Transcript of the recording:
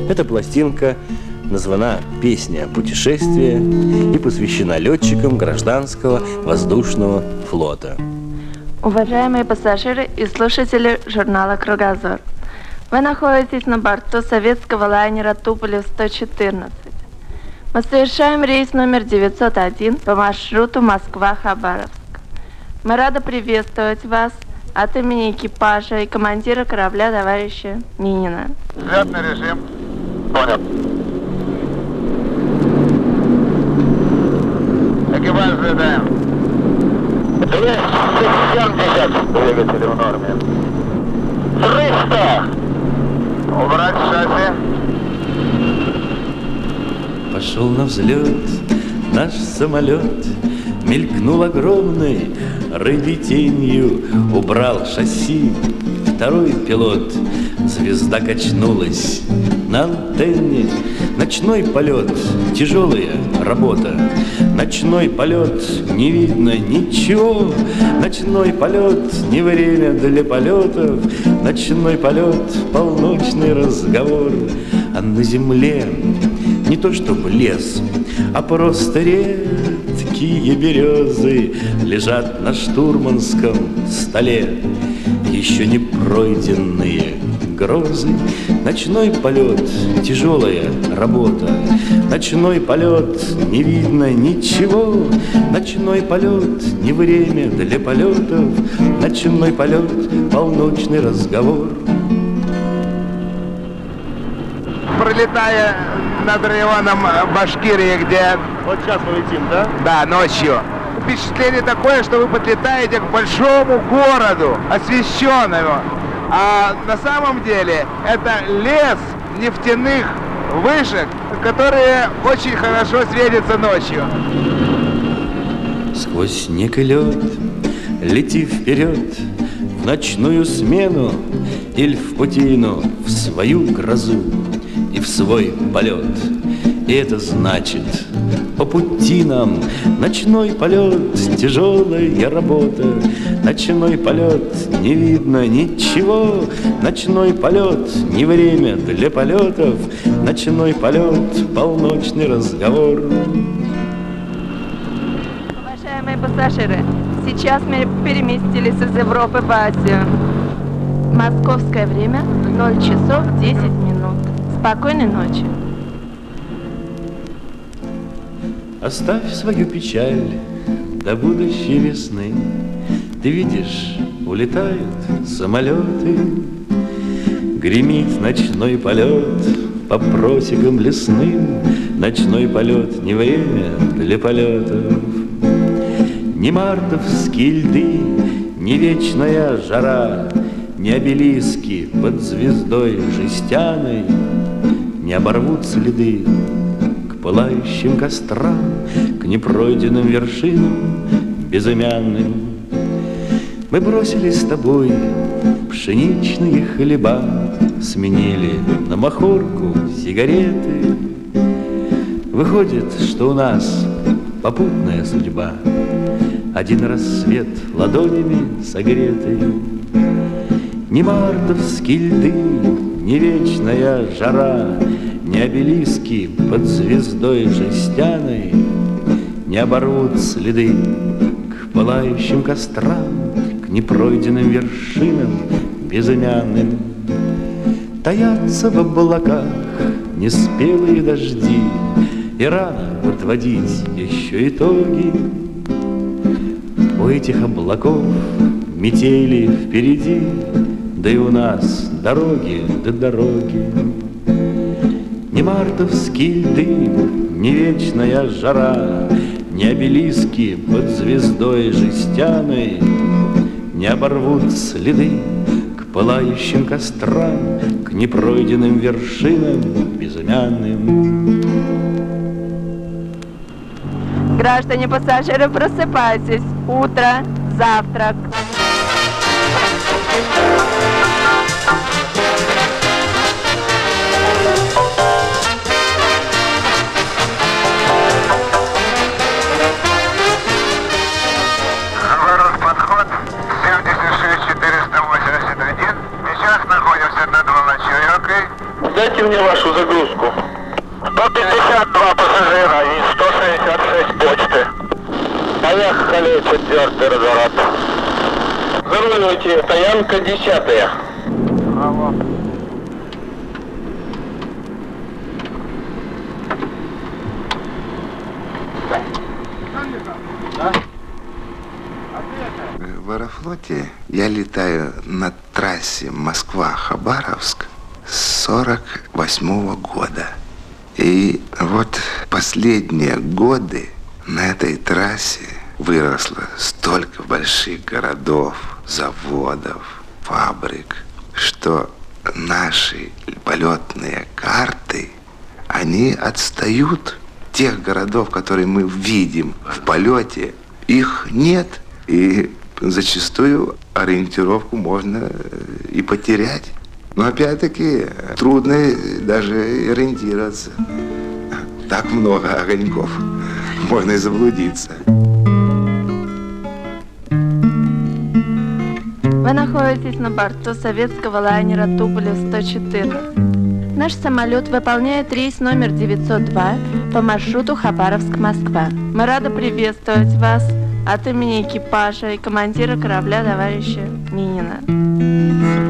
Эта пластинка названа «Песня путешествия» и посвящена летчикам гражданского воздушного флота. Уважаемые пассажиры и слушатели журнала «Кругозор», вы находитесь на борту советского лайнера «Туполев-114». Мы совершаем рейс номер 901 по маршруту Москва-Хабаровск. Мы рады приветствовать вас от имени экипажа и командира корабля товарища Минина. Взлетный режим. Понял. Экипаж ожидаем. 270 двигатели в норме. 300. Убрать шасси. Пошел на взлет наш самолет, мелькнул огромной рыбьей тенью, убрал шасси второй пилот. Звезда качнулась на антенне. Ночной полет, тяжелая работа. Ночной полет, не видно ничего. Ночной полет, не время для полетов. Ночной полет, полночный разговор. А на земле не то чтобы лес, а просто редкие березы лежат на штурманском столе. Еще не пройденные грозы. Ночной полет, тяжелая работа. Ночной полет, не видно ничего. Ночной полет, не время для полетов. Ночной полет, полночный разговор. Пролетая над районом Башкирии, где... Вот сейчас мы летим, да? Да, ночью. Впечатление такое, что вы подлетаете к большому городу, освещенному. А на самом деле это лес нефтяных вышек, которые очень хорошо светятся ночью. Сквозь снег и лед лети вперед в ночную смену или в путину, в свою грозу и в свой полет. И это значит, по пути нам ночной полет, тяжелая работа. Ночной полет, не видно ничего. Ночной полет, не время для полетов. Ночной полет, полночный разговор. Уважаемые пассажиры, сейчас мы переместились из Европы в Азию. Московское время 0 часов 10 минут. Спокойной ночи. Оставь свою печаль до будущей весны. Ты видишь, улетают самолеты. Гремит ночной полет по просекам лесным. Ночной полет, не время для полетов. Ни мартовские льды, ни вечная жара, ни обелиски под звездой жестяной не оборвут следы к пылающим кострам, к непройденным вершинам безымянным. Мы бросили с тобой пшеничные хлеба, сменили на махорку сигареты. Выходит, что у нас попутная судьба, один рассвет ладонями согретый. Ни мартовские льды, ни вечная жара, ни обелиски под звездой жестяной не оборвут следы к пылающим кострам, к непройденным вершинам безымянным. Таятся в облаках неспелые дожди, и рано подводить еще итоги. У этих облаков метели впереди, да и у нас дороги до дороги. Ни мартовские льды, ни вечная жара, ни обелиски под звездой жестяной не оборвут следы к пылающим кострам, к непройденным вершинам безымянным. Граждане пассажиры, просыпайтесь. Утро, завтрак. Хабаровск, подход 76481. Сейчас находимся над Волочаевкой. Дайте мне вашу загрузку. 152 пассажира и 166 почты. Поехали, 4-й разворот. Заруливайте, стоянка 10-я. Алло. В Аэрофлоте я летаю на трассе Москва-Хабаровск с 48-го года. И вот последние годы на этой трассе выросло столько больших городов, заводов, фабрик, что наши полетные карты, они отстают тех городов, которые мы видим в полете. Их нет. И зачастую ориентировку можно и потерять. Но опять-таки трудно даже ориентироваться. Так много огоньков. Можно и заблудиться. Вы находитесь на борту советского лайнера Туполев-114. Наш самолет выполняет рейс номер 902 по маршруту Хабаровск-Москва. Мы рады приветствовать вас от имени экипажа и командира корабля товарища Минина.